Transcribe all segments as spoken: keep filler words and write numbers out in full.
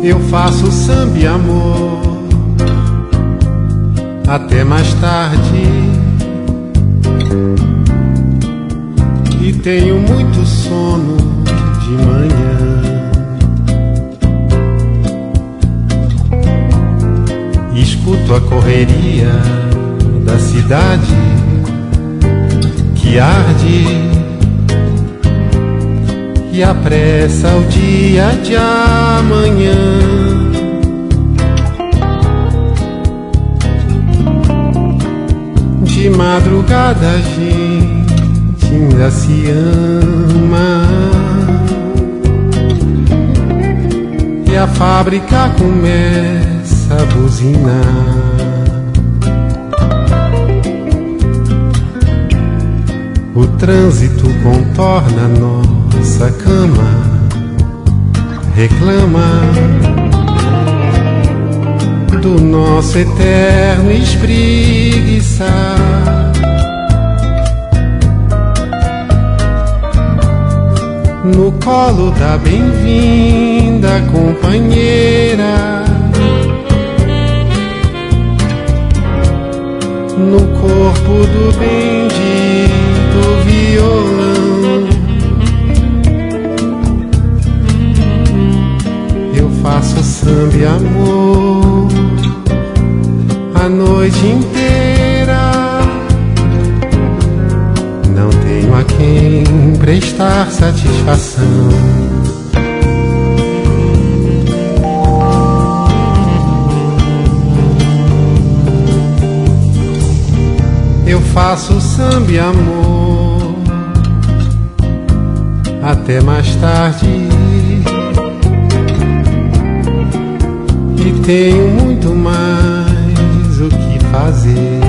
Eu faço samba e amor até mais tarde, e tenho muito sono de manhã. Escuto a correria da cidade que arde e apressa o dia de amanhã. De madrugada a gente ainda se ama e a fábrica começa a buzinar. O trânsito contorna nossa cama, reclama do nosso eterno espreguiçar. No colo da bem-vinda companheira, no corpo do bendito violão, eu faço samba e amor a noite inteira. Não tenho a quem prestar satisfação. Eu faço samba e amor até mais tarde, e tenho muito mais o que fazer.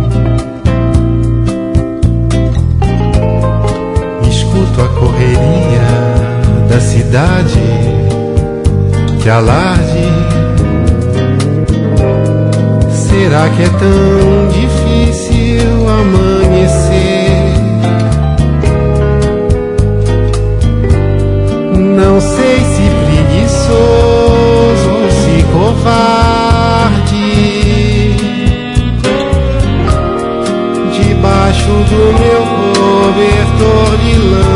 Escuto a correria da cidade que alarde. Será que é tão difícil amanhecer? Não sei se preguiçoso, se covarde. Debaixo do meu cobertor de lã